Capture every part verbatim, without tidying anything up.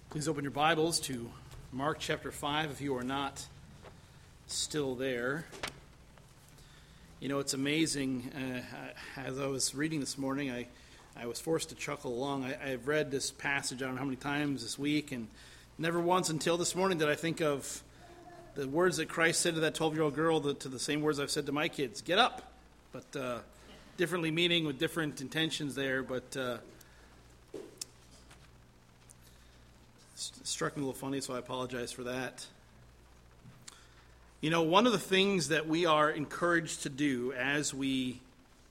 Please open your Bibles to Mark chapter five if you are not still there. You know, it's amazing. Uh, as I was reading this morning, I, I was forced to chuckle along. I, I've read this passage I don't know how many times this week, and never once until this morning did I think of the words that Christ said to that twelve-year-old girl the, to the same words I've said to my kids. Get up! But uh, differently meaning with different intentions there, but... Uh, struck me a little funny, so I apologize for that. You know, one of the things that we are encouraged to do as we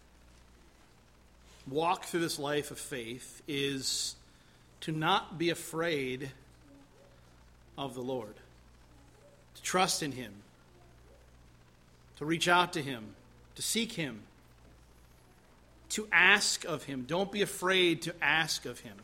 walk through this life of faith is to not be afraid of the Lord, to trust in Him, to reach out to Him, to seek Him, to ask of Him. Don't be afraid to ask of Him.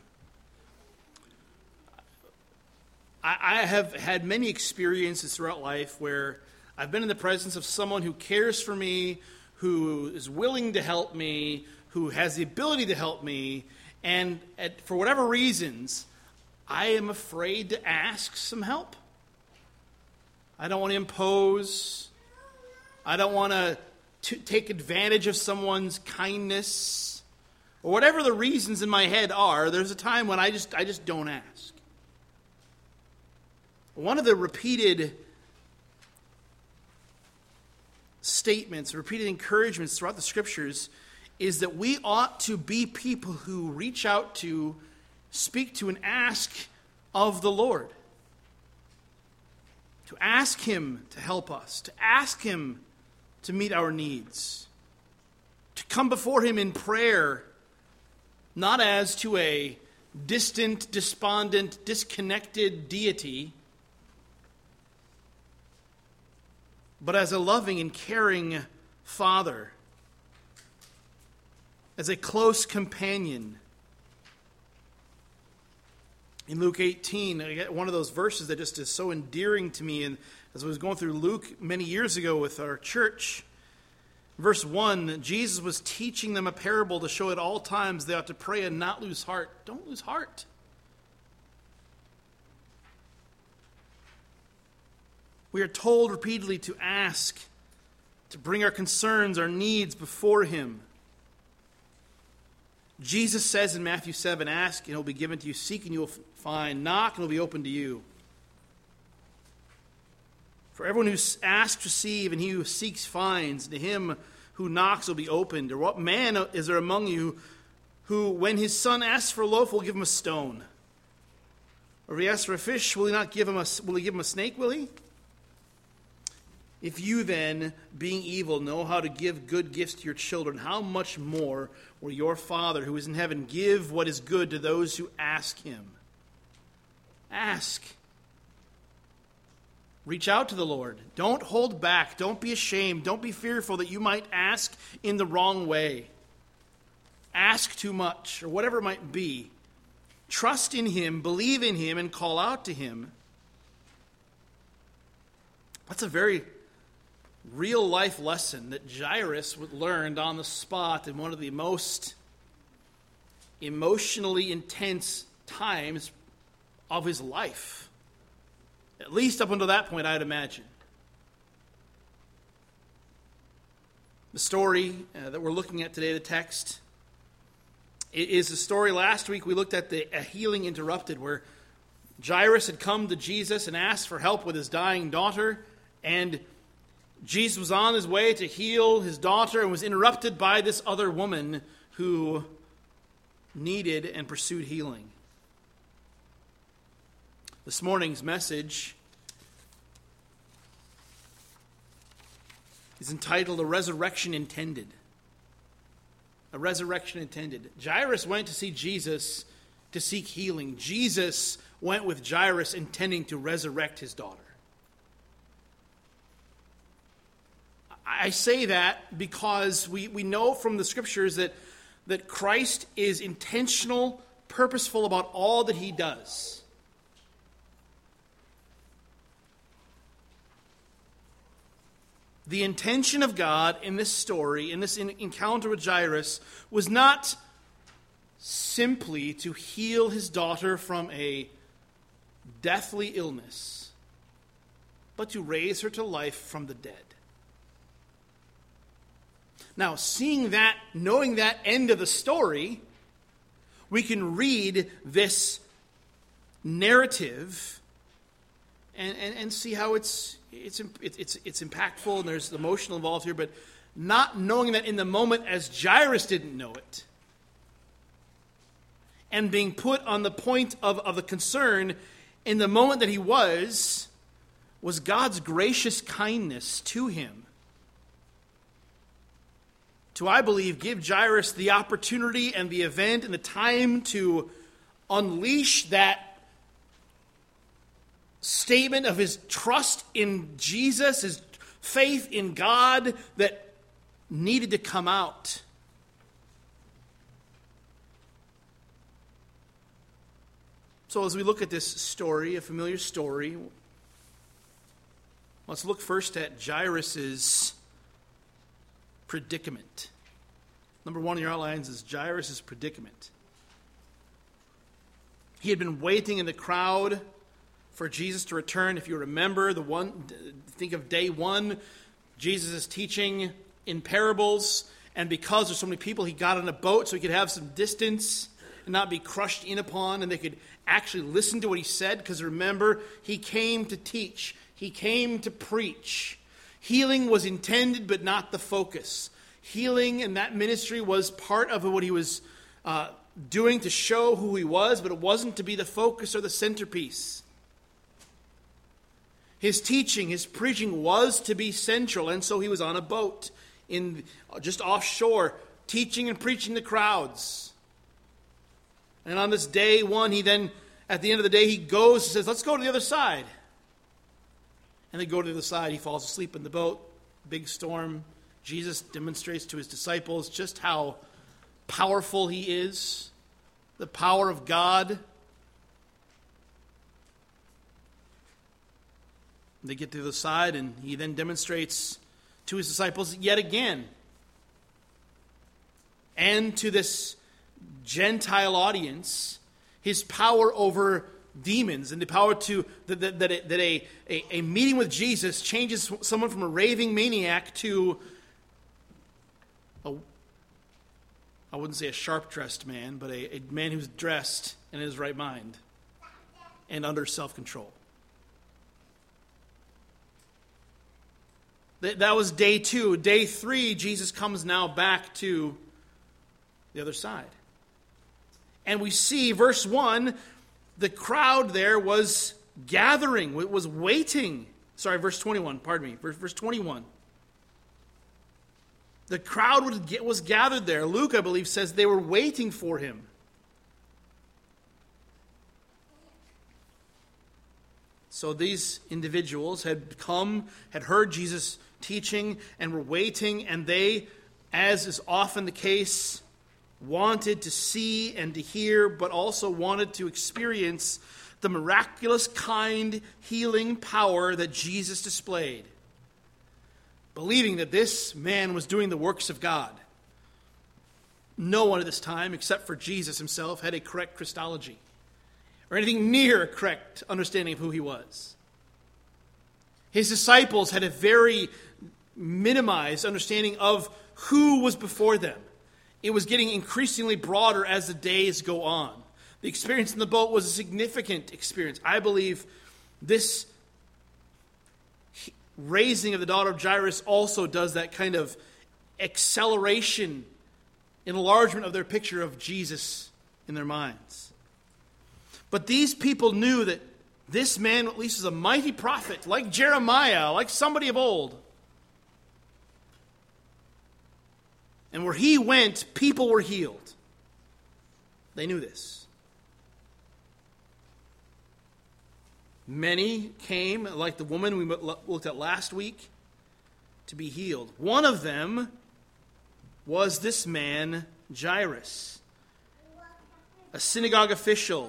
I have had many experiences throughout life where I've been in the presence of someone who cares for me, who is willing to help me, who has the ability to help me, and at, for whatever reasons, I am afraid to ask some help. I don't want to impose. I don't want to t- take advantage of someone's kindness. Or whatever the reasons in my head are, there's a time when I just I just don't ask. One of the repeated statements, repeated encouragements throughout the Scriptures is that we ought to be people who reach out to, speak to, and ask of the Lord. To ask Him to help us, to ask Him to meet our needs, to come before Him in prayer, not as to a distant, despondent, disconnected deity, but as a loving and caring Father, as a close companion. In Luke eighteen, I get one of those verses that just is so endearing to me, and as I was going through Luke many years ago with our church, verse one, Jesus was teaching them a parable to show at all times they ought to pray and not lose heart. Don't lose heart. We are told repeatedly to ask, to bring our concerns, our needs before Him. Jesus says in Matthew seven, ask and it will be given to you, seek and you will find, knock and it will be opened to you. For everyone who asks, receive, and he who seeks, finds. To him who knocks will be opened. Or what man is there among you who, when his son asks for a loaf, will give him a stone? Or if he asks for a fish, will he not give him a, will he give him a snake, will he? If you then, being evil, know how to give good gifts to your children, how much more will your Father who is in heaven give what is good to those who ask Him? Ask. Reach out to the Lord. Don't hold back. Don't be ashamed. Don't be fearful that you might ask in the wrong way. Ask too much, or whatever it might be. Trust in Him, believe in Him, and call out to Him. That's a very real life lesson that Jairus learned on the spot in one of the most emotionally intense times of his life. At least up until that point, I'd imagine. The story uh, that we're looking at today, the text, is the story last week we looked at, the a healing interrupted, where Jairus had come to Jesus and asked for help with his dying daughter, and Jesus was on his way to heal his daughter and was interrupted by this other woman who needed and pursued healing. This morning's message is entitled A Resurrection Intended. A Resurrection Intended. Jairus went to see Jesus to seek healing. Jesus went with Jairus intending to resurrect his daughter. I say that because we, we know from the Scriptures that, that Christ is intentional, purposeful about all that He does. The intention of God in this story, in this encounter with Jairus, was not simply to heal his daughter from a deathly illness, but to raise her to life from the dead. Now, seeing that, knowing that end of the story, we can read this narrative and, and, and see how it's, it's, it's, it's impactful and there's emotional involved here, but not knowing that in the moment as Jairus didn't know it, and being put on the point of, of the concern in the moment that he was, was God's gracious kindness to him. To, I believe, give Jairus the opportunity and the event and the time to unleash that statement of his trust in Jesus, his faith in God that needed to come out. So as we look at this story, a familiar story, let's look first at Jairus' predicament. Number one in your outlines is Jairus' predicament. He had been waiting in the crowd for Jesus to return. If you remember, the one, think of day one, Jesus is teaching in parables, and because there's so many people, he got on a boat so he could have some distance and not be crushed in upon, and they could actually listen to what he said, because remember, he came to teach. He came to preach. Healing was intended, but not the focus. Healing and that ministry was part of what he was uh, doing to show who he was, but it wasn't to be the focus or the centerpiece. His teaching, his preaching was to be central, and so he was on a boat in just offshore, teaching and preaching the crowds. And on this day one, he then, at the end of the day, he goes and says, let's go to the other side. And they go to the other side. He falls asleep in the boat. Big storm. Jesus demonstrates to his disciples just how powerful he is. The power of God. They get to the other side, and he then demonstrates to his disciples yet again, and to this Gentile audience, his power over demons, and the power to that, that, that, a, that a, a, a meeting with Jesus changes someone from a raving maniac to a, I wouldn't say a sharp-dressed man, but a, a man who's dressed and in his right mind and under self-control. That, that was day two. Day three, Jesus comes now back to the other side. And we see, verse one, the crowd there was gathering, was waiting. Sorry, verse twenty-one, pardon me. Verse, verse twenty-one. The crowd was gathered there. Luke, I believe, says they were waiting for him. So these individuals had come, had heard Jesus teaching, and were waiting, and they, as is often the case, wanted to see and to hear, but also wanted to experience the miraculous kind healing power that Jesus displayed, believing that this man was doing the works of God. No one at this time, except for Jesus himself, had a correct Christology, or anything near a correct understanding of who he was. His disciples had a very minimized understanding of who was before them. It was getting increasingly broader as the days go on. The experience in the boat was a significant experience. I believe this raising of the daughter of Jairus also does that kind of acceleration, enlargement of their picture of Jesus in their minds. But these people knew that this man at least was a mighty prophet, like Jeremiah, like somebody of old. And where he went, people were healed. They knew this. Many came, like the woman we looked at last week, to be healed. One of them was this man, Jairus, a synagogue official.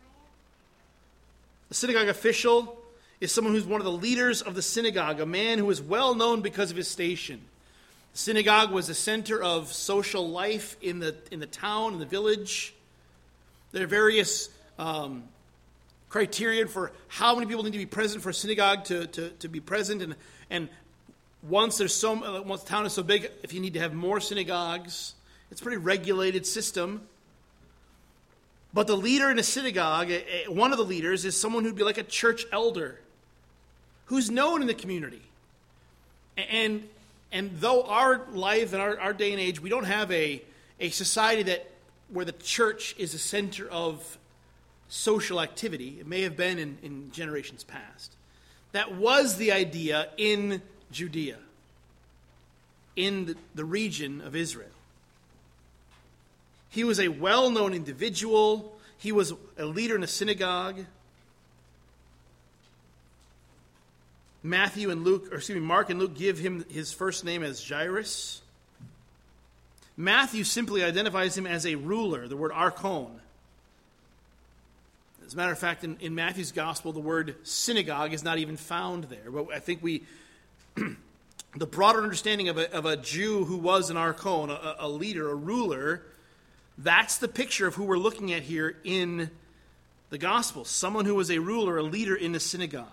A synagogue official is someone who's one of the leaders of the synagogue, a man who is well known because of his station. The synagogue was the center of social life in the in the town, in the village. There are various um, criterion for how many people need to be present for a synagogue to, to, to be present. And, and once there's so once the town is so big, if you need to have more synagogues, it's a pretty regulated system. But the leader in a synagogue, one of the leaders, is someone who'd be like a church elder, who's known in the community. And and though our life and our, our day and age, we don't have a, a society that where the church is a center of social activity. It may have been in, in generations past. That was the idea in Judea, in the, the region of Israel. He was a well-known individual. He was a leader in a synagogue. Matthew and Luke, or excuse me, Mark and Luke give him his first name as Jairus. Matthew simply identifies him as a ruler, the word archon. As a matter of fact, in, in Matthew's gospel, the word synagogue is not even found there. But I think we, the broader understanding of a, of a Jew who was an archon, a, a leader, a ruler, that's the picture of who we're looking at here in the gospel. Someone who was a ruler, a leader in the synagogue.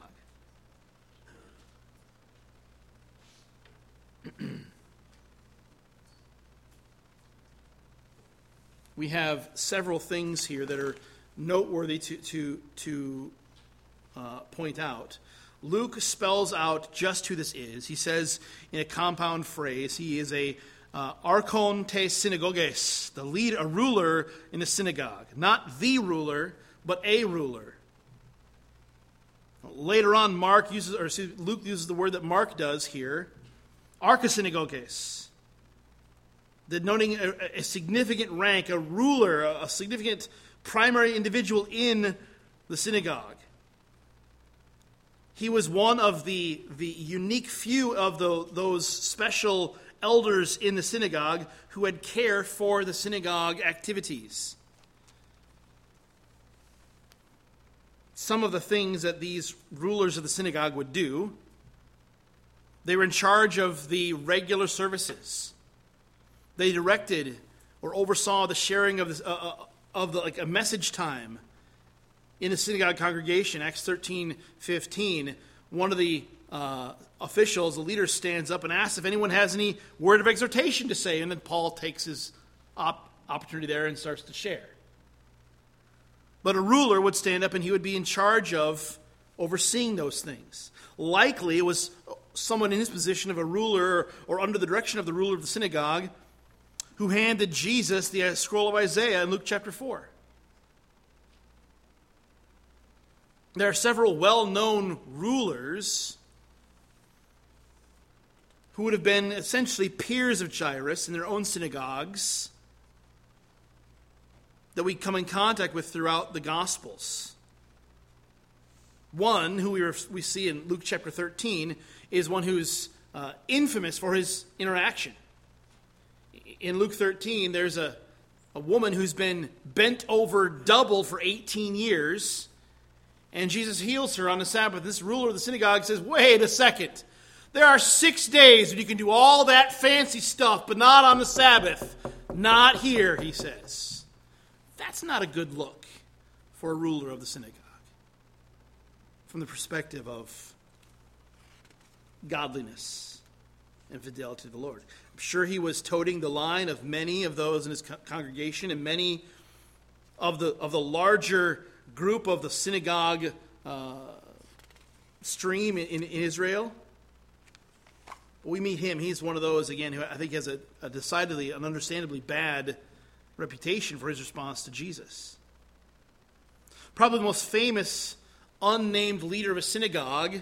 We have several things here that are noteworthy to, to, to uh, point out. Luke spells out just who this is. He says in a compound phrase, he is a uh, archon te synagoges, the lead, a ruler in the synagogue. Not the ruler, but a ruler. Later on, Mark uses, or excuse, Luke uses the word that Mark does here, archisynagoges, denoting a, a significant rank, a ruler, a, a significant primary individual in the synagogue. He was one of the, the unique few of the, those special elders in the synagogue who had care for the synagogue activities. Some of the things that these rulers of the synagogue would do: they were in charge of the regular services. They directed or oversaw the sharing of this, uh, of the, like a message time in the synagogue congregation. Acts thirteen fifteen. One of the uh, officials, the leader, stands up and asks if anyone has any word of exhortation to say, and then Paul takes his op- opportunity there and starts to share. But a ruler would stand up and he would be in charge of overseeing those things. Likely it was someone in his position of a ruler or under the direction of the ruler of the synagogue who handed Jesus the scroll of Isaiah in Luke chapter four. There are several well-known rulers who would have been essentially peers of Jairus in their own synagogues that we come in contact with throughout the Gospels. One, who we, we see in Luke chapter thirteen, is one who's uh, infamous for his interaction. In Luke thirteen, there's a, a woman who's been bent over double for eighteen years, and Jesus heals her on the Sabbath. This ruler of the synagogue says, wait a second. There are six days when you can do all that fancy stuff, but not on the Sabbath. Not here, he says. That's not a good look for a ruler of the synagogue from the perspective of godliness and fidelity to the Lord. I'm sure he was toting the line of many of those in his co- congregation and many of the of the larger group of the synagogue uh, stream in, in, in Israel. We meet him. He's one of those, again, who I think has a, a decidedly and understandably bad reputation for his response to Jesus. Probably the most famous unnamed leader of a synagogue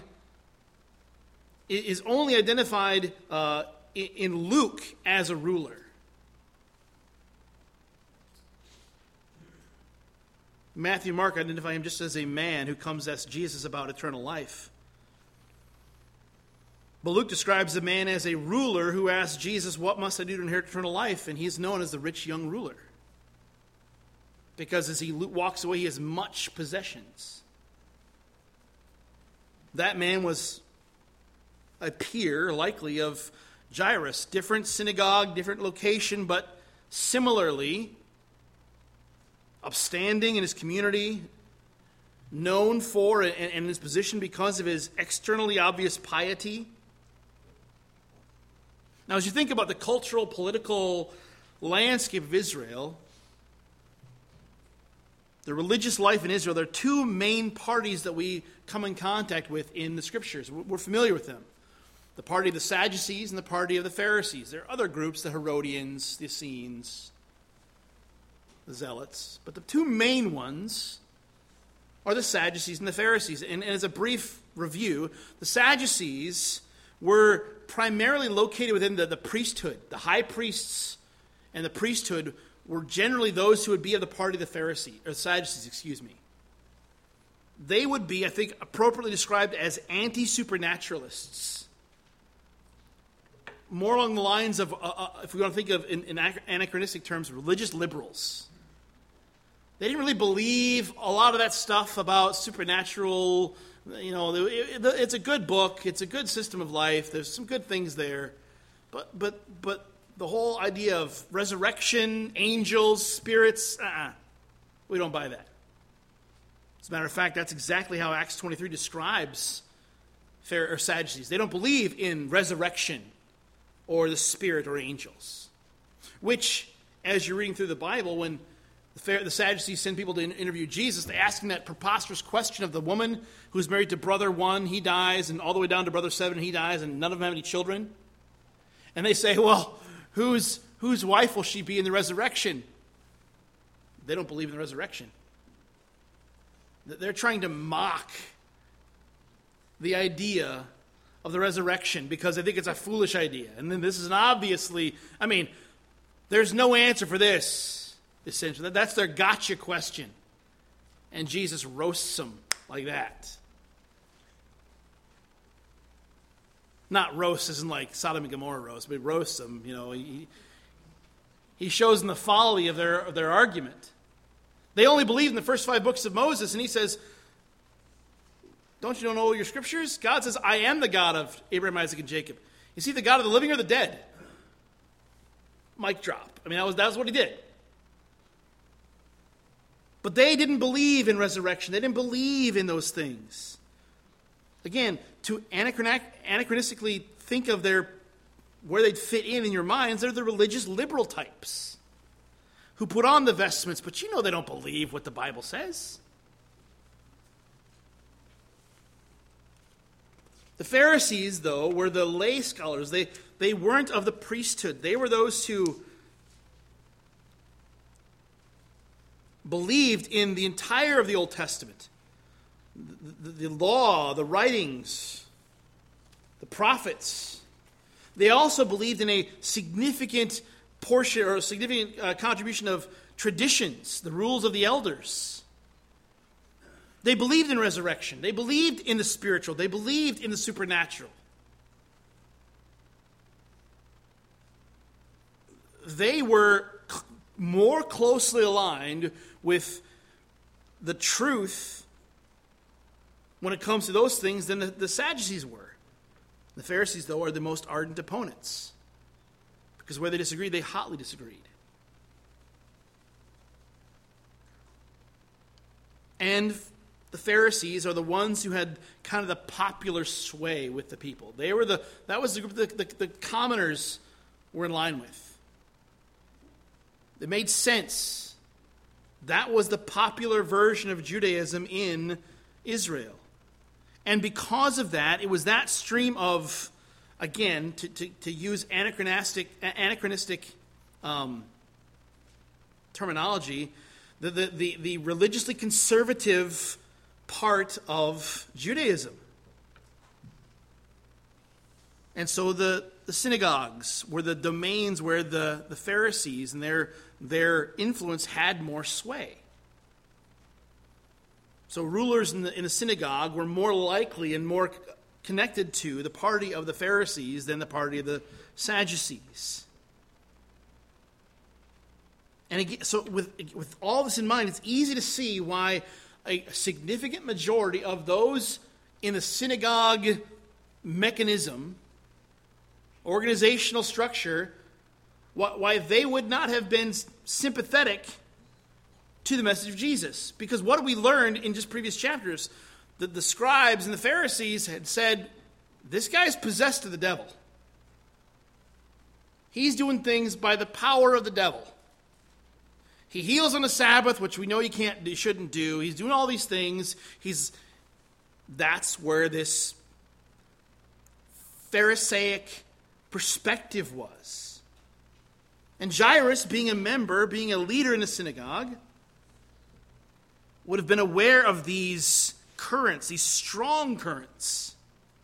is only identified uh, in Luke as a ruler. Matthew and Mark identify him just as a man who comes to ask Jesus about eternal life. But Luke describes the man as a ruler who asks Jesus, what must I do to inherit eternal life? And he's known as the rich young ruler, because as he walks away, he has much possessions. That man was a peer, likely, of Jairus. Different synagogue, different location, but similarly upstanding in his community, known for and, and his position because of his externally obvious piety. Now, as you think about the cultural, political landscape of Israel, the religious life in Israel, there are two main parties that we come in contact with in the Scriptures. We're familiar with them. The party of the Sadducees and the party of the Pharisees. There are other groups, the Herodians, the Essenes, the Zealots. But the two main ones are the Sadducees and the Pharisees. And, and as a brief review, the Sadducees were primarily located within the, the priesthood. The high priests and the priesthood were generally those who would be of the party of the Pharisees, or the Sadducees, excuse me. They would be, I think, appropriately described as anti-supernaturalists. More along the lines of, uh, uh, if we want to think of, in, in anachronistic terms, religious liberals. They didn't really believe a lot of that stuff about supernatural. You know, it, it, it's a good book. It's a good system of life. There's some good things there. But but but the whole idea of resurrection, angels, spirits, uh-uh. We don't buy that. As a matter of fact, that's exactly how Acts twenty-three describes Pharisees or Sadducees. They don't believe in resurrection or the spirit or angels. Which, as you're reading through the Bible, when the Sadducees send people to interview Jesus, they ask him that preposterous question of the woman who's married to brother one, he dies, and all the way down to brother seven, he dies, and none of them have any children. And they say, well, whose whose wife will she be in the resurrection? They don't believe in the resurrection. They're trying to mock the idea of the resurrection because they think it's a foolish idea. And then this is an obviously, I mean, there's no answer for this. Essentially, that's their gotcha question. And Jesus roasts them like that. Not roasts isn't like Sodom and Gomorrah roast, but roasts them. You know, he, he shows them the folly of their, of their argument. They only believe in the first five books of Moses, and he says, don't you know your scriptures? God says, I am the God of Abraham, Isaac, and Jacob. Is he the God of the living or the dead? Mic drop. I mean, that was, that was what he did. But they didn't believe in resurrection. They didn't believe in those things. Again, to anachronistically think of their where they'd fit in in your minds, they're the religious liberal types who put on the vestments, but you know they don't believe what the Bible says. The Pharisees, though, were the lay scholars. They, they weren't of the priesthood. They were those who believed in the entire of the Old Testament. The, the, the law, the writings, the prophets. They also believed in a significant portion or a significant uh, contribution of traditions, the rules of the elders. They believed in resurrection. They believed in the spiritual. They believed in the supernatural. They were more closely aligned with the truth when it comes to those things than the, the Sadducees were. The Pharisees, though, are the most ardent opponents. Because where they disagreed, they hotly disagreed. And the Pharisees are the ones who had kind of the popular sway with the people. They were the that was the group that the, the, the commoners were in line with. It made sense. That was the popular version of Judaism in Israel. And because of that, it was that stream of, again, to, to, to use anachronistic, anachronistic um, terminology, the, the, the, the religiously conservative part of Judaism. And so the, the synagogues were the domains where the, the Pharisees and their, their influence had more sway. So rulers in the, in the synagogue were more likely and more connected to the party of the Pharisees than the party of the Sadducees. And again, so with, with all this in mind, it's easy to see why a significant majority of those in the synagogue mechanism, organizational structure, why they would not have been sympathetic to the message of Jesus. Because what we learned in just previous chapters, that the scribes and the Pharisees had said, this guy's possessed of the devil. He's doing things by the power of the devil. He heals on the Sabbath, which we know you can't, you shouldn't do. He's doing all these things. He's, that's where this Pharisaic perspective was. And Jairus, being a member, being a leader in the synagogue, would have been aware of these currents, these strong currents.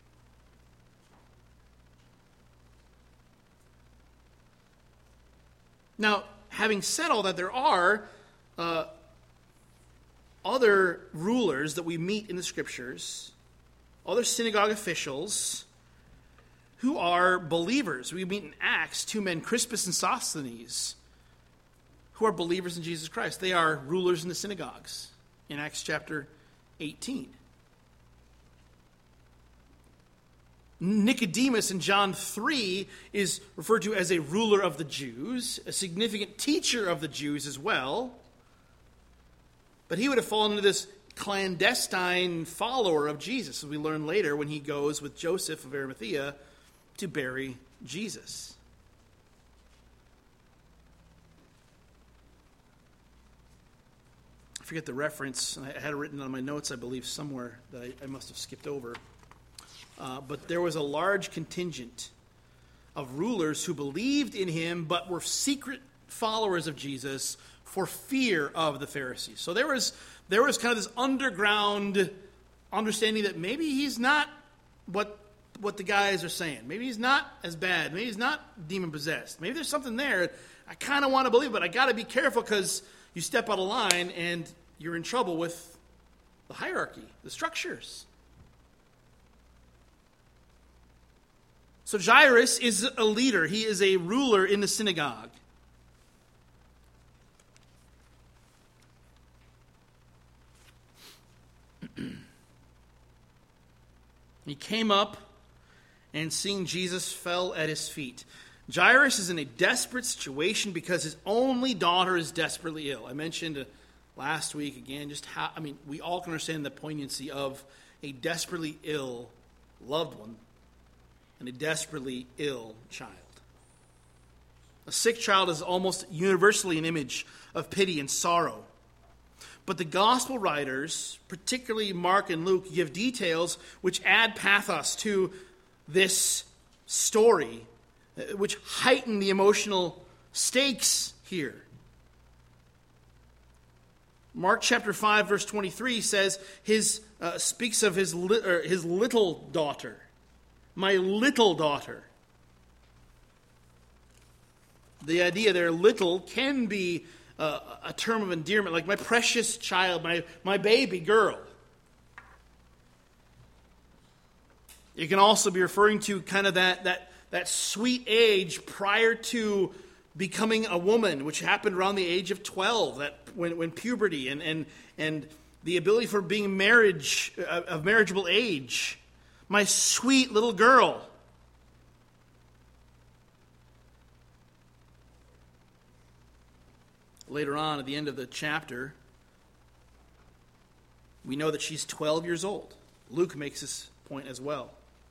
Now, having said all that, there are uh, other rulers that we meet in the Scriptures, other synagogue officials who are believers. We meet in Acts two men, Crispus and Sosthenes, who are believers in Jesus Christ. They are rulers in the synagogues in Acts chapter eighteen. Nicodemus in John three is referred to as a ruler of the Jews, a significant teacher of the Jews as well. But he would have fallen into this clandestine follower of Jesus, as we learn later when he goes with Joseph of Arimathea to bury Jesus. I forget the reference. I had it written on my notes, I believe, somewhere that I, I must have skipped over. Uh, but there was a large contingent of rulers who believed in him but were secret followers of Jesus for fear of the Pharisees. So there was there was kind of this underground understanding that maybe he's not what what the guys are saying. Maybe he's not as bad. Maybe he's not demon-possessed. Maybe there's something there. I kind of want to believe, but I got to be careful because you step out of line and you're in trouble with the hierarchy, the structures. So Jairus is a leader. He is a ruler in the synagogue. He came up and seeing Jesus fell at his feet. Jairus is in a desperate situation because his only daughter is desperately ill. I mentioned last week again just how, I mean, we all can understand the poignancy of a desperately ill loved one and a desperately ill child. A sick child is almost universally an image of pity and sorrow. But the gospel writers, particularly Mark and Luke, give details which add pathos to this story, which heighten the emotional stakes here. Mark chapter five, verse twenty-three says, his uh, speaks of his, li- or his little daughter. My little daughter. The idea there, little, can be uh, a term of endearment, like my precious child, my, my baby girl. It can also be referring to kind of that, that, that sweet age prior to becoming a woman, which happened around the age of twelve, that when, when puberty and, and, and the ability for being marriage, uh, of marriageable age. My sweet little girl. Later on, at the end of the chapter, we know that she's twelve years old. Luke makes this point as well.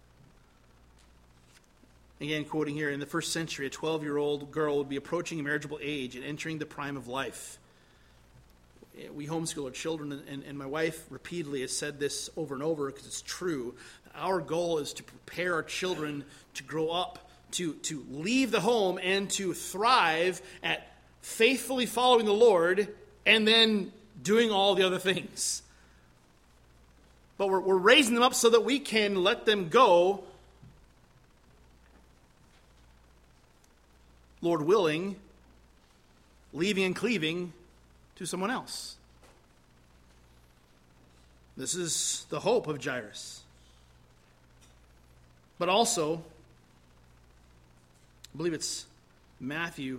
Again, quoting here, in the first century, a twelve-year-old girl would be approaching marriageable age and entering the prime of life. We homeschool our children, and, and my wife repeatedly has said this over and over because it's true. Our goal is to prepare our children to grow up, to, to leave the home, and to thrive at faithfully following the Lord and then doing all the other things. But we're, we're raising them up so that we can let them go, Lord willing, leaving and cleaving to someone else. This is the hope of Jairus. But also, I believe it's Matthew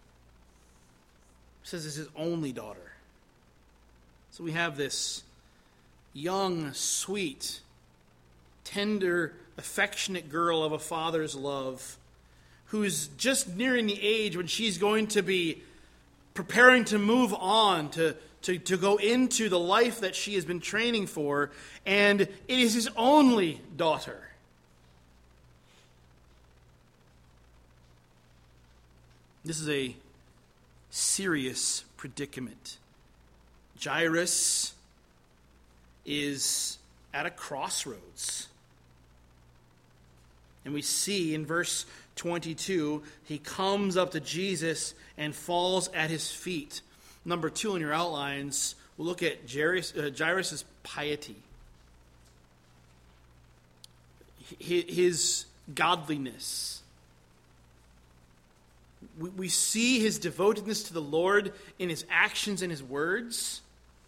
says it's his only daughter. So we have this young, sweet, tender, affectionate girl of a father's love who's just nearing the age when she's going to be preparing to move on, to, to, to go into the life that she has been training for, and it is his only daughter. This is a serious predicament. Jairus is at a crossroads. And we see in verse twenty-two, he comes up to Jesus and falls at his feet. Number two in your outlines, we'll look at Jairus, uh, Jairus' piety. His godliness. We, we see his devotedness to the Lord in his actions and his words.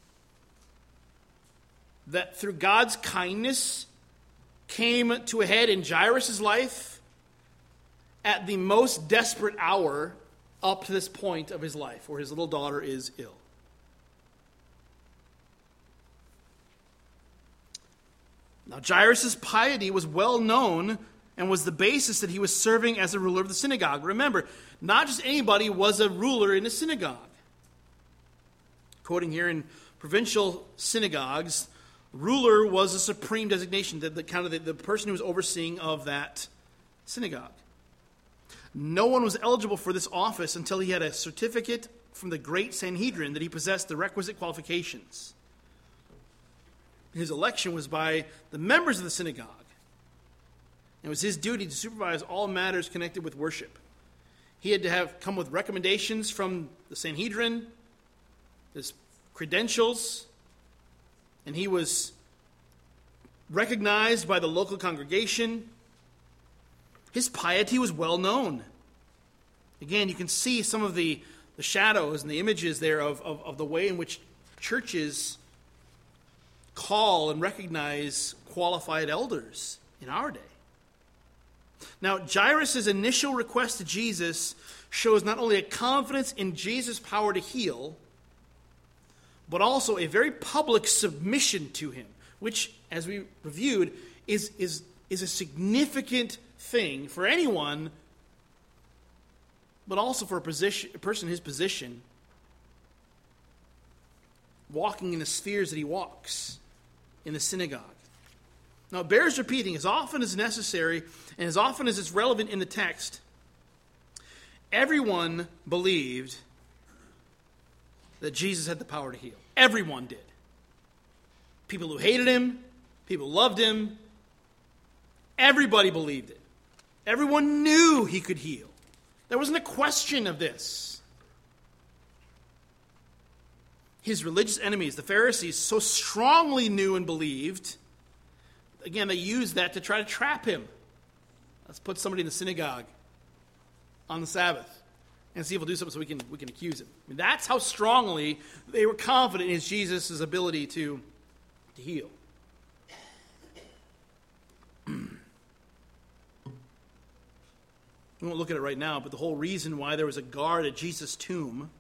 That through God's kindness came to a head in Jairus' life at the most desperate hour up to this point of his life, where his little daughter is ill. Now, Jairus' piety was well known and was the basis that he was serving as a ruler of the synagogue. Remember, not just anybody was a ruler in a synagogue. Quoting here, in provincial synagogues, ruler was a supreme designation, the, the kind of the, the person who was overseeing of that synagogue. No one was eligible for this office until he had a certificate from the great Sanhedrin that he possessed the requisite qualifications. His election was by the members of the synagogue. It was his duty to supervise all matters connected with worship. He had to have come with recommendations from the Sanhedrin, his credentials, and he was recognized by the local congregation. His piety was well known. Again, you can see some of the, the shadows and the images there of, of, of the way in which churches call and recognize qualified elders in our day. Now, Jairus' initial request to Jesus shows not only a confidence in Jesus' power to heal, but also a very public submission to him, which, as we reviewed, is, is, is a significant thing for anyone, but also for a, position, a person in his position, walking in the spheres that he walks in the synagogue. Now, it bears repeating, as often as necessary and as often as it's relevant in the text, everyone believed that Jesus had the power to heal. Everyone did. People who hated him, people who loved him, everybody believed it. Everyone knew he could heal. There wasn't a question of this. His religious enemies, the Pharisees, so strongly knew and believed. Again, they used that to try to trap him. Let's put somebody in the synagogue on the Sabbath and see if he'll do something so we can we can accuse him. I mean, that's how strongly they were confident in his Jesus' ability to, to heal. We won't look at it right now, but the whole reason why there was a guard at Jesus' tomb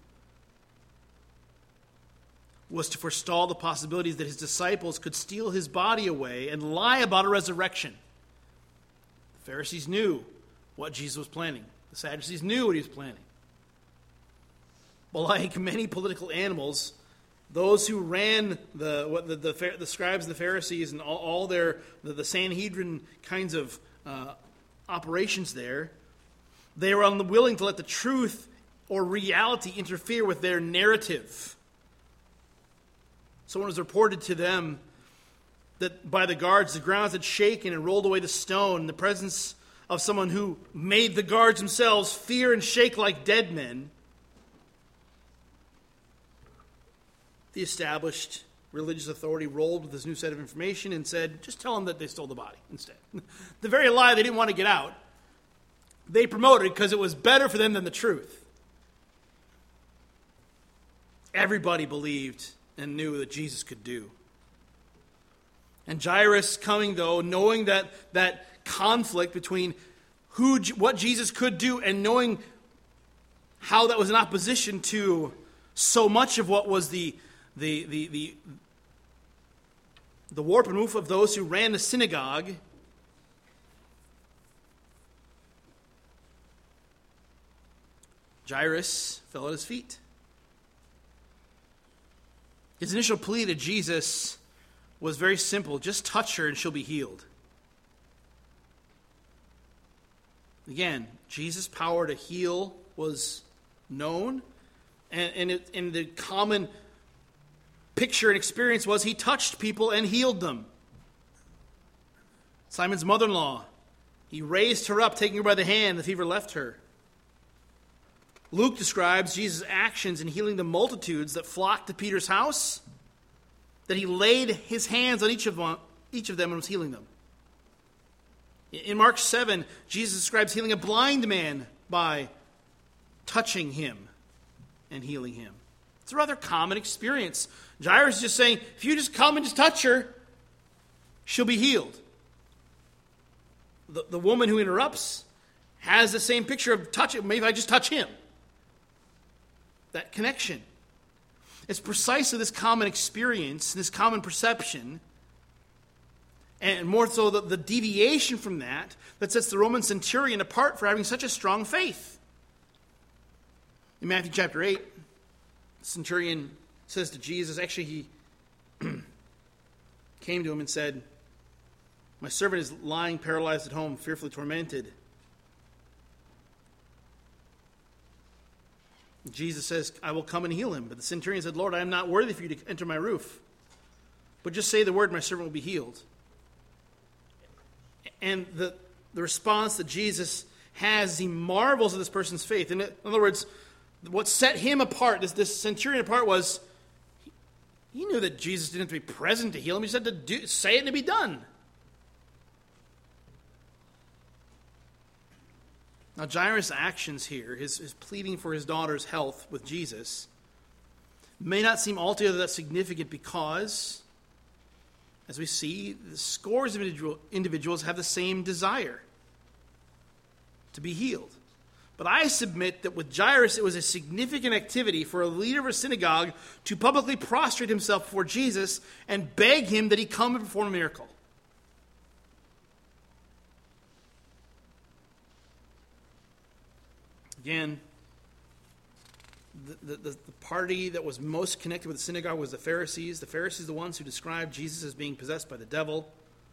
was to forestall the possibilities that his disciples could steal his body away and lie about a resurrection. The Pharisees knew what Jesus was planning. The Sadducees knew what he was planning. But like many political animals, those who ran the what the, the, the scribes and the Pharisees and all, all their the, the Sanhedrin kinds of uh, operations there, they were unwilling to let the truth or reality interfere with their narrative. So when it was reported to them that by the guards the ground had shaken and rolled away the stone in the presence of someone who made the guards themselves fear and shake like dead men, the established religious authority rolled with this new set of information and said, just tell them that they stole the body instead. The very lie they didn't want to get out, they promoted because it was better for them than the truth. Everybody believed and knew that Jesus could do. And Jairus coming, though, knowing that that conflict between who, what Jesus could do and knowing how that was in opposition to so much of what was the the the the, the warp and woof of those who ran the synagogue, Jairus fell at his feet. His initial plea to Jesus was very simple. Just touch her and she'll be healed. Again, Jesus' power to heal was known. And, and, it, and the common picture and experience was he touched people and healed them. Simon's mother-in-law, he raised her up, taking her by the hand. The fever left her. Luke describes Jesus' actions in healing the multitudes that flocked to Peter's house, that he laid his hands on each of them, each of them and was healing them. In Mark seven, Jesus describes healing a blind man by touching him and healing him. It's a rather common experience. Jairus is just saying, if you just come and just touch her, she'll be healed. The, the woman who interrupts has the same picture of touch. Maybe if I just touch him. That connection. It's precisely this common experience, this common perception, and more so the, the deviation from that, that sets the Roman centurion apart for having such a strong faith. In Matthew chapter eight, the centurion says to Jesus, actually he came to him and said, my servant is lying paralyzed at home, fearfully tormented. Jesus says, I will come and heal him. But the centurion said, Lord, I am not worthy for you to enter my roof. But just say the word, my servant will be healed. And the, the response that Jesus has, he marvels at this person's faith. In other words, what set him apart, this, this centurion apart, was he, he knew that Jesus didn't have to be present to heal him. He said to do, say it and to be done. Now, Jairus' actions here, his, his pleading for his daughter's health with Jesus, may not seem altogether that significant because, as we see, scores of individual, individuals have the same desire to be healed. But I submit that with Jairus, it was a significant activity for a leader of a synagogue to publicly prostrate himself before Jesus and beg him that he come and perform a miracle. Again, the, the, the party that was most connected with the synagogue was the Pharisees. The Pharisees, the ones who described Jesus as being possessed by the devil.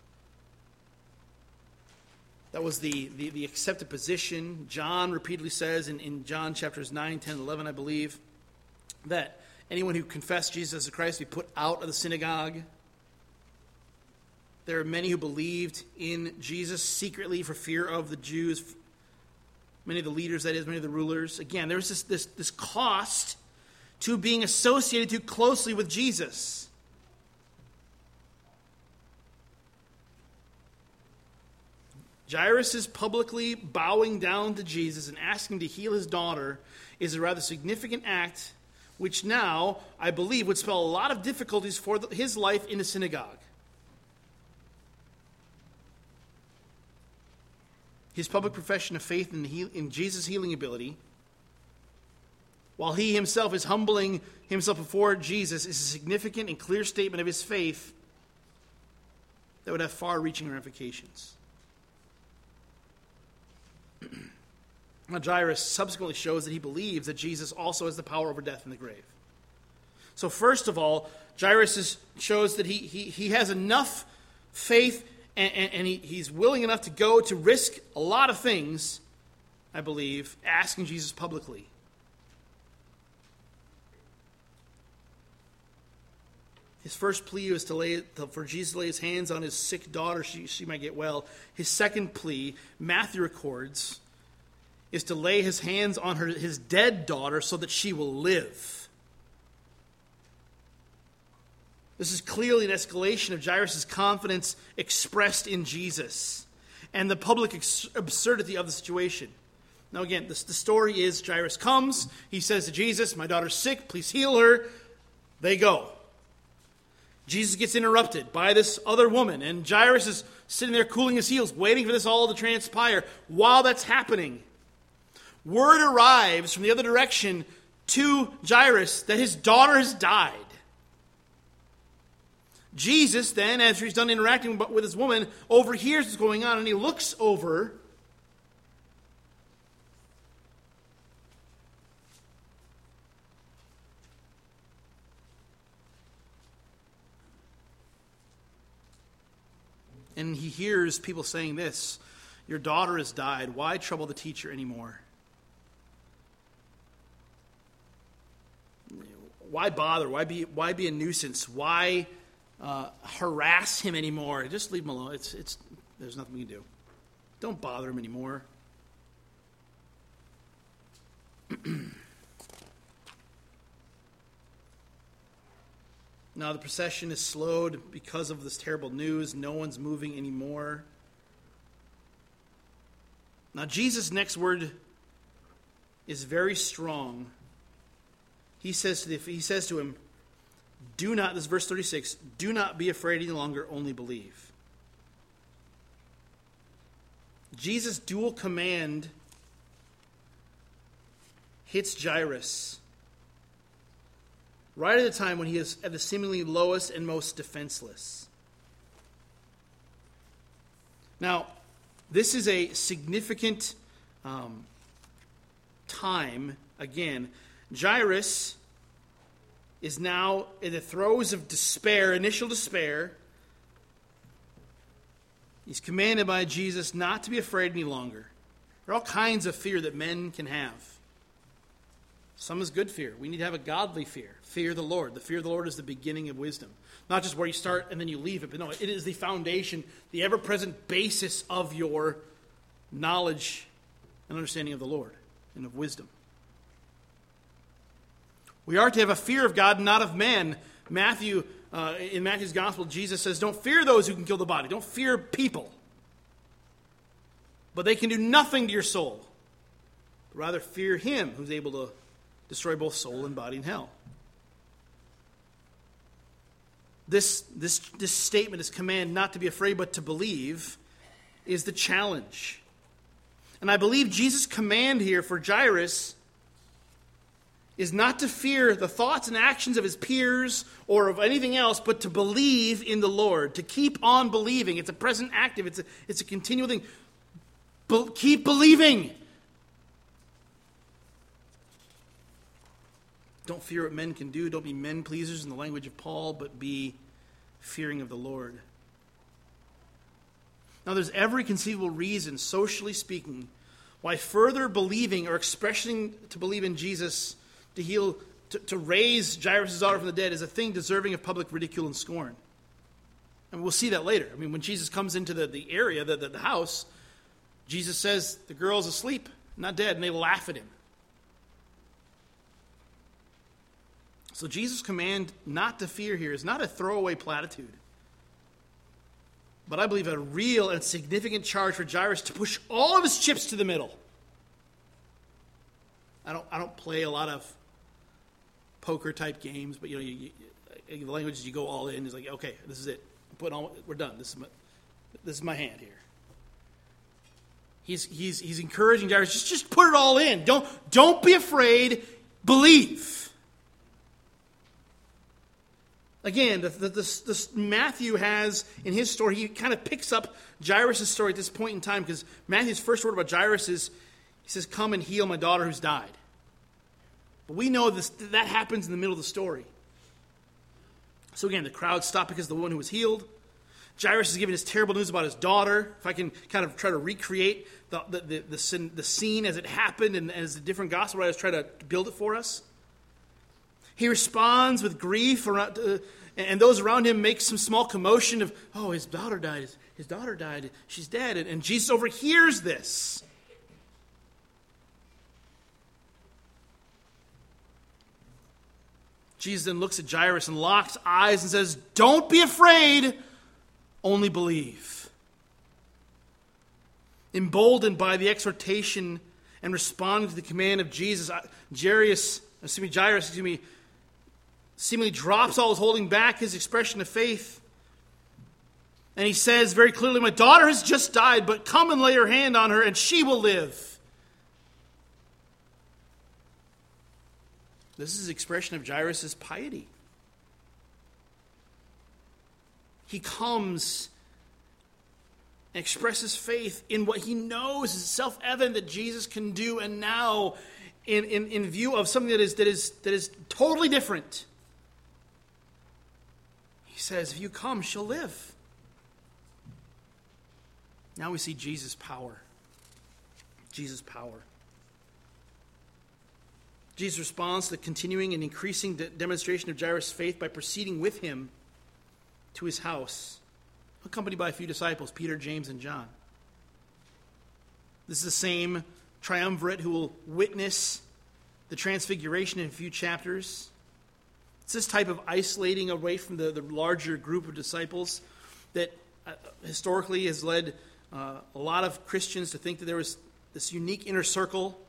That was the, the, the accepted position. John repeatedly says in, in John chapters nine, ten, eleven, I believe, that anyone who confessed Jesus as Christ would be put out of the synagogue. There are many who believed in Jesus secretly for fear of the Jews. Many of the leaders, that is, many of the rulers. Again, there was this, this, this cost to being associated too closely with Jesus. Jairus' publicly bowing down to Jesus and asking to heal his daughter is a rather significant act, which now, I believe, would spell a lot of difficulties for the, his life in the synagogue. His public profession of faith in, heal, in Jesus' healing ability, while he himself is humbling himself before Jesus, is a significant and clear statement of his faith that would have far-reaching ramifications. Now, Jairus subsequently shows that he believes that Jesus also has the power over death and the grave. So first of all, Jairus is, shows that he, he, he has enough faith And, and, and he, he's willing enough to go to risk a lot of things, I believe, asking Jesus publicly. His first plea was to lay to, for Jesus to lay his hands on his sick daughter, she, she might get well. His second plea, Matthew records, is to lay his hands on her, his dead daughter so that she will live. This is clearly an escalation of Jairus' confidence expressed in Jesus and the public ex- absurdity of the situation. Now again, this, the story is Jairus comes, he says to Jesus, my daughter's sick, please heal her. They go. Jesus gets interrupted by this other woman, and Jairus is sitting there cooling his heels, waiting for this all to transpire. While that's happening, word arrives from the other direction to Jairus that his daughter has died. Jesus then, after he's done interacting with this woman, overhears what's going on, and he looks over and he hears people saying this, "Your daughter has died. Why trouble the teacher anymore?" Why bother? Why be why be a nuisance? Why uh, harass him anymore? Just leave him alone. It's it's there's nothing we can do. Don't bother him anymore. Now the procession is slowed because of this terrible news. No one's moving anymore. Now Jesus' next word is very strong. He says to the, he says to him, "Do not," this is verse thirty-six, "do not be afraid any longer, only believe." Jesus' dual command hits Jairus right at the time when he is at the seemingly lowest and most defenseless. Now, this is a significant um, time. Again, Jairus is now in the throes of despair, initial despair. He's commanded by Jesus not to be afraid any longer. There are all kinds of fear that men can have. Some is good fear. We need to have a godly fear. Fear the Lord. The fear of the Lord is the beginning of wisdom. Not just where you start and then you leave it, but no, it is the foundation, the ever-present basis of your knowledge and understanding of the Lord and of wisdom. We are to have a fear of God, not of man. Matthew, uh, in Matthew's gospel, Jesus says, "Don't fear those who can kill the body." Don't fear people. But they can do nothing to your soul. Rather, fear him who's able to destroy both soul and body in hell. This, this, this statement, this command not to be afraid but to believe, is the challenge. And I believe Jesus' command here for Jairus is not to fear the thoughts and actions of his peers or of anything else, but to believe in the Lord, to keep on believing. It's a present active. It's a, it's a continual thing. Be- keep believing. Don't fear what men can do. Don't be men pleasers in the language of Paul, but be fearing of the Lord. Now, there's every conceivable reason, socially speaking, why further believing or expressing to believe in Jesus to heal, to, to raise Jairus' daughter from the dead is a thing deserving of public ridicule and scorn. And we'll see that later. I mean, when Jesus comes into the, the area, the, the, the house, Jesus says, "The girl's asleep, not dead," and they laugh at him. So Jesus' command not to fear here is not a throwaway platitude, but I believe a real and significant charge for Jairus to push all of his chips to the middle. I don't, I don't play a lot of poker type games, but you know, you, you, the language is you go all in. It's like, okay, this is it. Put on, we're done. This is my, this is my hand here. He's he's he's encouraging Jairus, just just put it all in. Don't don't be afraid. Believe. Again, the, the, the, the Matthew has in his story, he kind of picks up Jairus' story at this point in time, because Matthew's first word about Jairus is, he says, "Come and heal my daughter who's died." But we know this, that happens in the middle of the story. So again, the crowd stopped because of the woman who was healed. Jairus is giving us terrible news about his daughter. If I can kind of try to recreate the the, the, the, the scene as it happened and as the different gospel writers try to build it for us. He responds with grief, around, uh, and those around him make some small commotion of, "Oh, his daughter died. His, his daughter died. She's dead." And, and Jesus overhears this. Jesus then looks at Jairus and locks eyes and says, "Don't be afraid, only believe." Emboldened by the exhortation and responding to the command of Jesus, Jairus, excuse me, Jairus, excuse me, seemingly drops all his holding back, his expression of faith. And he says very clearly, "My daughter has just died, but come and lay your hand on her and she will live." This is an expression of Jairus' piety. He comes and expresses faith in what he knows is self-evident that Jesus can do, and now in, in, in view of something that is, that is, that is totally different. He says, "If you come, she'll live." Now we see Jesus' power. Jesus' power. Jesus responds to the continuing and increasing de- demonstration of Jairus' faith by proceeding with him to his house, accompanied by a few disciples, Peter, James, and John. This is the same triumvirate who will witness the transfiguration in a few chapters. It's this type of isolating away from the, the larger group of disciples that uh, historically has led uh, a lot of Christians to think that there was this unique inner circle,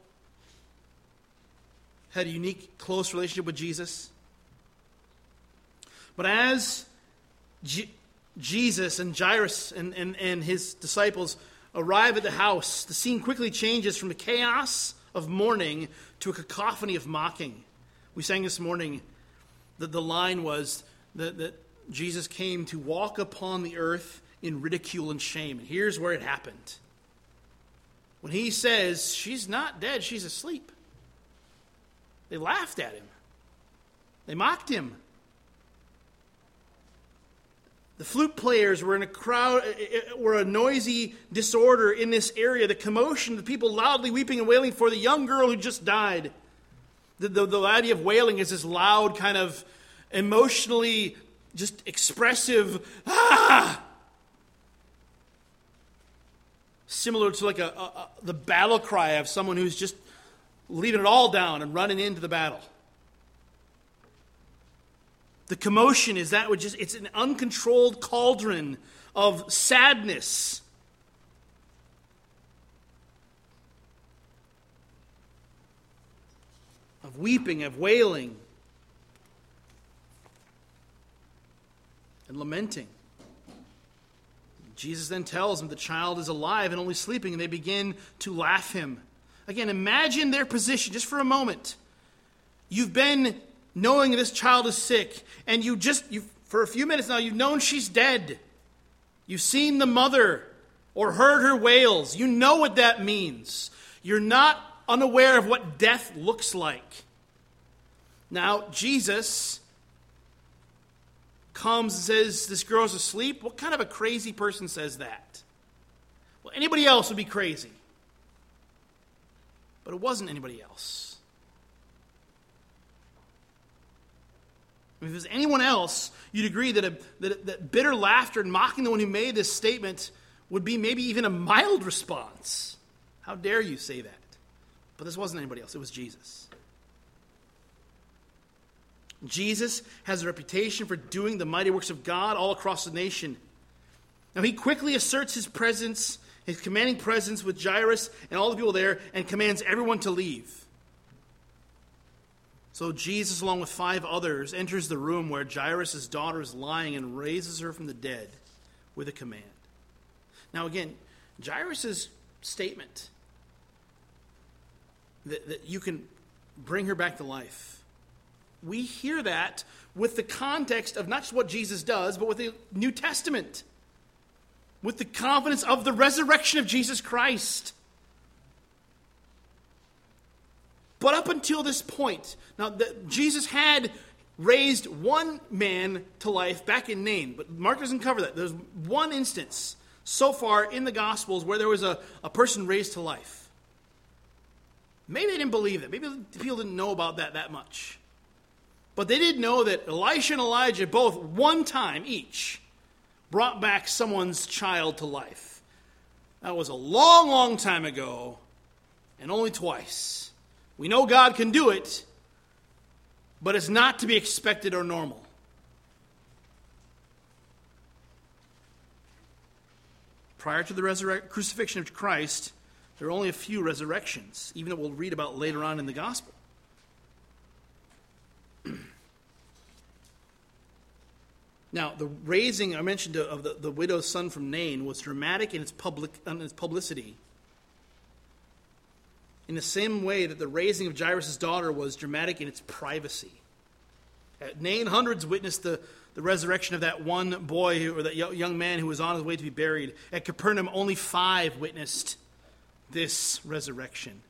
had a unique, close relationship with Jesus. But as G- Jesus and Jairus and, and, and his disciples arrive at the house, the scene quickly changes from the chaos of mourning to a cacophony of mocking. We sang this morning that the line was that, that Jesus came to walk upon the earth in ridicule and shame. And here's where it happened. When he says, she's not dead, she's asleep. They laughed at him. They mocked him. The flute players were in a crowd, were a noisy disorder in this area. The commotion, the people loudly weeping and wailing for the young girl who just died. The, the, the idea of wailing is this loud, kind of emotionally just expressive, ah! Similar to like a, a, a the battle cry of someone who's just leaving it all down and running into the battle. The commotion is that which is, it's an uncontrolled cauldron of sadness. Of weeping, of wailing, and lamenting. Jesus then tells them the child is alive and only sleeping, and they begin to laugh him. Again, imagine their position just for a moment. You've been knowing this child is sick, and you just, you for a few minutes now, you've known she's dead. You've seen the mother or heard her wails. You know what that means. You're not unaware of what death looks like. Now, Jesus comes and says, this girl's asleep. What kind of a crazy person says that? Well, anybody else would be crazy. But it wasn't anybody else. I mean, if it was anyone else, you'd agree that, a, that, that bitter laughter and mocking the one who made this statement would be maybe even a mild response. How dare you say that? But this wasn't anybody else. It was Jesus. Jesus has a reputation for doing the mighty works of God all across the nation. Now, he quickly asserts his presence, his commanding presence with Jairus and all the people there, and commands everyone to leave. So Jesus, along with five others, enters the room where Jairus' daughter is lying and raises her from the dead with a command. Now again, Jairus' statement that, that you can bring her back to life, we hear that with the context of not just what Jesus does, but with the New Testament, with the confidence of the resurrection of Jesus Christ. But up until this point, now the, Jesus had raised one man to life back in Nain, but Mark doesn't cover that. There's one instance so far in the Gospels where there was a, a person raised to life. Maybe they didn't believe that. Maybe people didn't know about that that much. But they did know that Elisha and Elijah both, one time each, brought back someone's child to life. That was a long, long time ago, and only twice. We know God can do it, but it's not to be expected or normal. Prior to the resurre- crucifixion of Christ, there are only a few resurrections, even that we'll read about later on in the gospel. Now, the raising I mentioned of the, the widow's son from Nain was dramatic in its public in its publicity. In the same way that the raising of Jairus' daughter was dramatic in its privacy. At Nain, hundreds witnessed the, the resurrection of that one boy who, or that young man who was on his way to be buried. At Capernaum, only five witnessed this resurrection.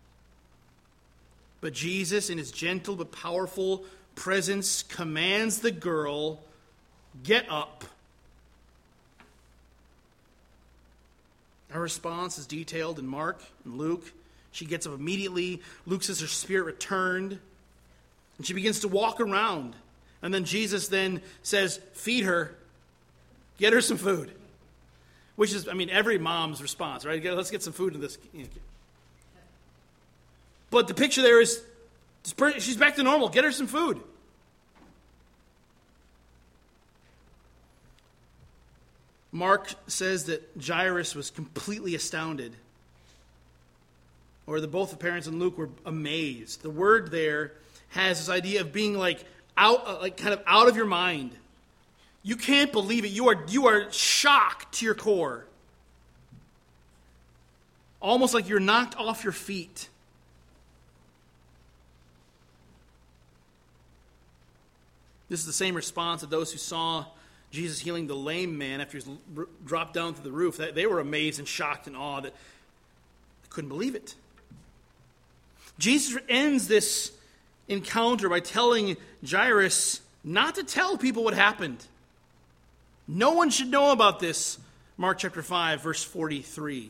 But Jesus, in his gentle but powerful presence, commands the girl, "Get up." Her response is detailed in Mark and Luke. She gets up immediately. Luke says her spirit returned. And she begins to walk around. And then Jesus then says, feed her. Get her some food. Which is, I mean, every mom's response, right? Let's get some food in this. But the picture there is, she's back to normal. Get her some food. Mark says that Jairus was completely astounded. Or that both the parents and Luke were amazed. The word there has this idea of being like out, like kind of out of your mind. You can't believe it. You are, you are shocked to your core. Almost like you're knocked off your feet. This is the same response of those who saw Jesus healing the lame man after he was dropped down through the roof. They were amazed and shocked and awed that they couldn't believe it. Jesus ends this encounter by telling Jairus not to tell people what happened. No one should know about this. Mark chapter five, verse forty-three.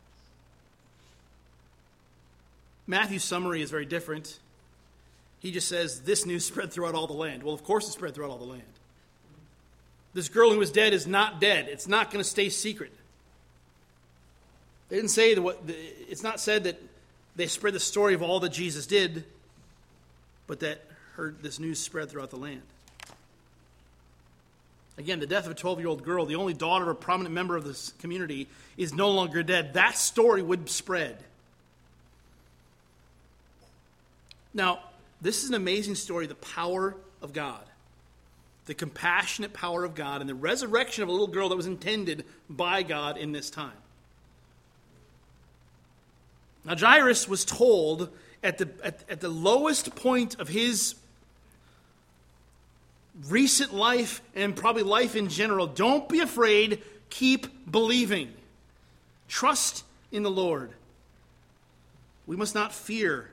Matthew's summary is very different. He just says, this news spread throughout all the land. Well, of course it spread throughout all the land. This girl who was dead is not dead. It's not going to stay secret. They didn't say that what, it's not said that they spread the story of all that Jesus did, but that her, this news spread throughout the land. Again, the death of a twelve-year-old girl, the only daughter of a prominent member of this community, is no longer dead. That story would spread. Now, this is an amazing story, the power of God. The compassionate power of God and the resurrection of a little girl that was intended by God in this time. Now, Jairus was told at the, at, at the lowest point of his recent life and probably life in general, don't be afraid, keep believing. Trust in the Lord. We must not fear,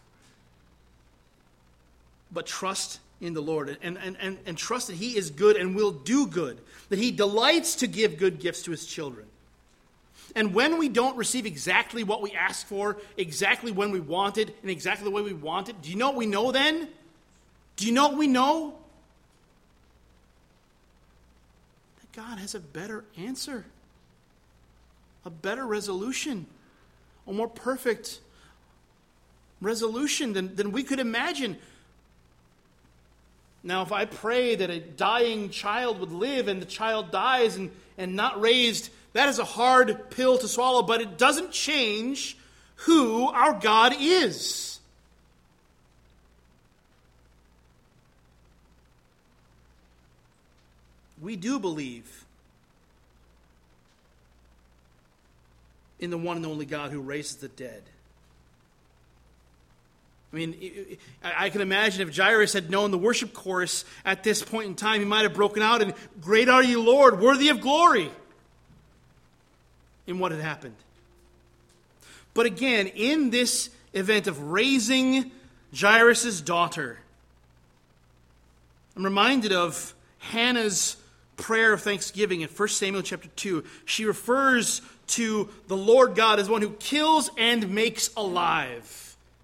but trust in the Lord, and, and, and, and trust that He is good and will do good, that He delights to give good gifts to His children. And when we don't receive exactly what we ask for, exactly when we want it, and exactly the way we want it, do you know what we know then? Do you know what we know? That God has a better answer, a better resolution, a more perfect resolution than, than we could imagine. Now, if I pray that a dying child would live and the child dies and, and not raised, that is a hard pill to swallow, but it doesn't change who our God is. We do believe in the one and only God who raises the dead. I mean, I can imagine if Jairus had known the worship chorus at this point in time, he might have broken out and, "Great are you, Lord, worthy of glory," in what had happened. But again, in this event of raising Jairus' daughter, I'm reminded of Hannah's prayer of thanksgiving in First Samuel chapter two. She refers to the Lord God as one who kills and makes alive.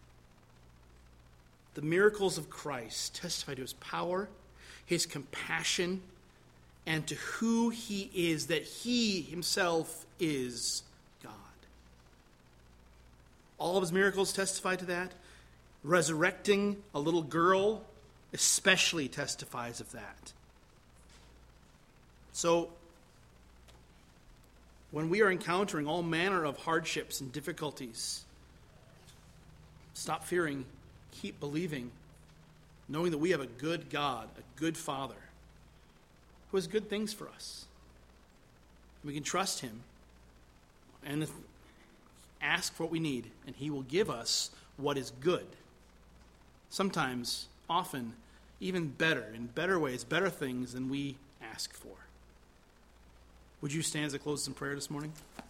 The miracles of Christ testify to His power, His compassion, and to who He is, that He Himself is God. All of His miracles testify to that. Resurrecting a little girl especially testifies of that. So, when we are encountering all manner of hardships and difficulties, stop fearing. Keep believing, knowing that we have a good God, a good Father, who has good things for us. We can trust Him and ask for what we need, and He will give us what is good. Sometimes, often, even better, in better ways, better things than we ask for. Would you stand as I close in prayer this morning?